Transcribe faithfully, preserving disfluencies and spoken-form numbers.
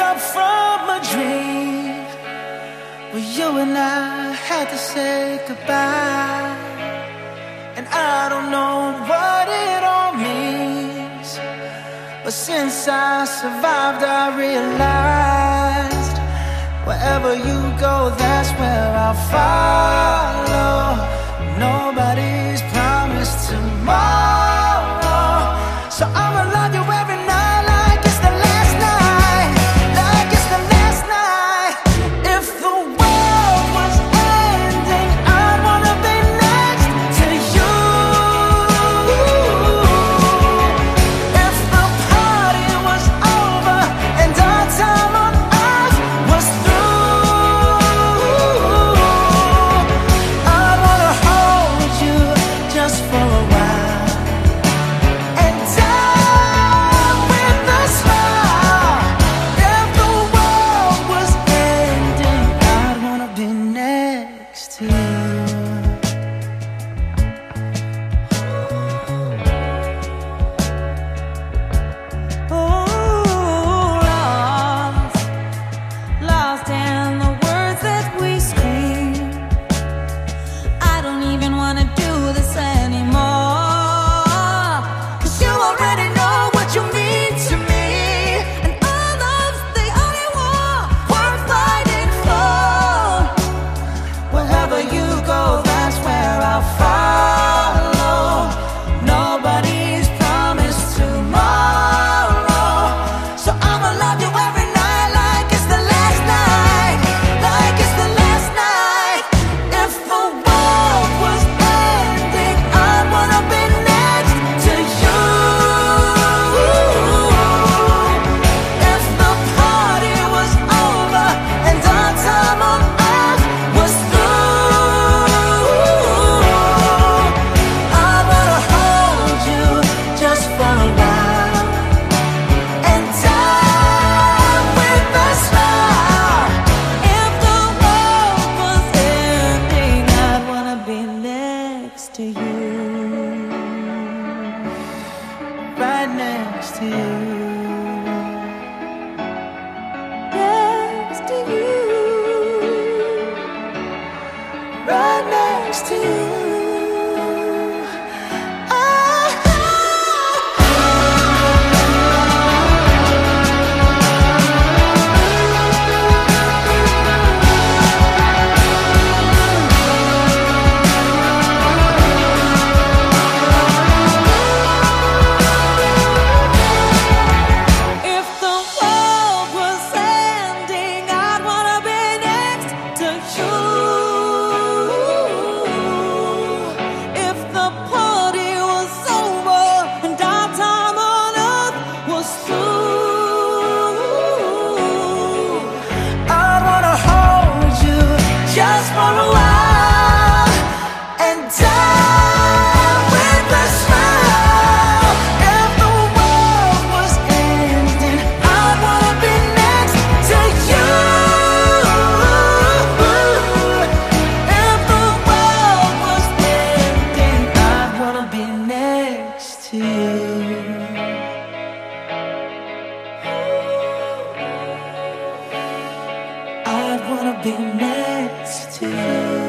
up from a dream where you and I had to say goodbye. And I don't know what it all means, but since I survived I realized wherever you go, that's where I'll follow. Nobody's promised tomorrow, so I'ma love you every night like it's the last night, like it's the last night. If the world was ending, I'd wanna be next to you. If the party was over and our time on earth was through, I'd wanna hold you just for a while and die with a smile. If the world was ending, I'd wanna be next to you. Oh, lost, lost in the words that we scream. I don't even wanna do this anymore, 'cause you already know what you mean to me, and all love's the only war worth fighting for. Wherever you go, that's where I'll follow. Nobody's promised tomorrow, so I'ma love you every night like it's the last night, like it's the last night. If the world was ending, I'd wanna be next to you. If the party was over and our time on earth was through, I wanna hold you just for a while and die with a smile. If the world was ending, I'd wanna be next to you, right next to you, next to you, right next to you. If the world was ending, I'd wanna be next to you. If the party was over and our time on earth was through, I'd wanna hold you just for a while and die with a smile. If the world was ending, I'd wanna be next to you. If the world was ending, I'd wanna be next to you. I'd wanna be next to you.